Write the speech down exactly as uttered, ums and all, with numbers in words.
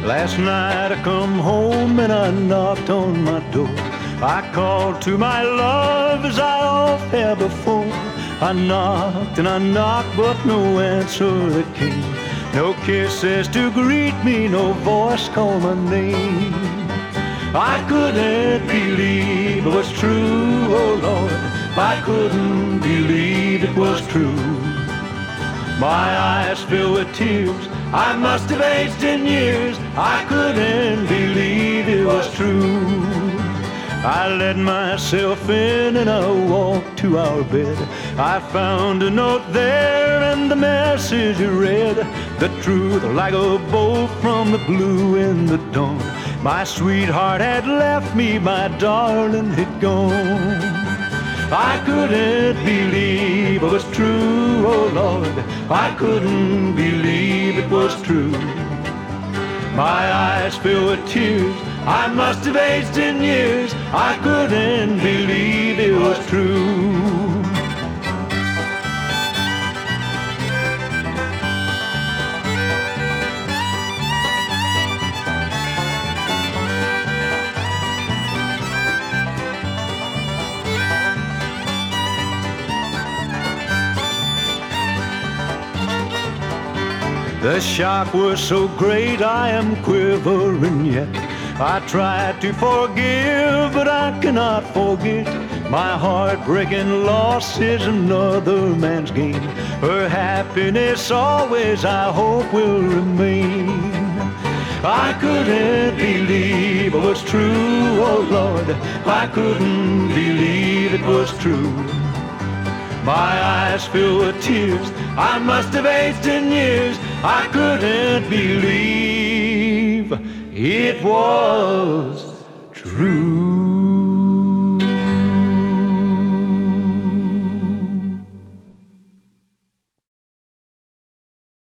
Last night I come home and I knocked on my door. I called to my love as I oft have before. I knocked and I knocked, but no answer that came. No kisses to greet me, no voice call my name. I couldn't believe it was true, oh Lord. I couldn't believe it was true. My eyes filled with tears, I must have aged in years. I couldn't believe it was true. I let myself in and I walked to our bed. I found a note there and the message read the truth like a bolt from the blue in the dawn. My sweetheart had left me, my darling had gone. I couldn't believe it was true, oh Lord. I couldn't believe it was true. My eyes filled with tears, I must have aged in years. I couldn't believe it was true. The shock was so great, I am quivering yet. I tried to forgive, but I cannot forget. My heartbreaking loss is another man's gain. Her happiness always, I hope, will remain. I couldn't believe it was true, oh Lord. I couldn't believe it was true. My eyes filled with tears, I must have aged in years. I couldn't believe it was true.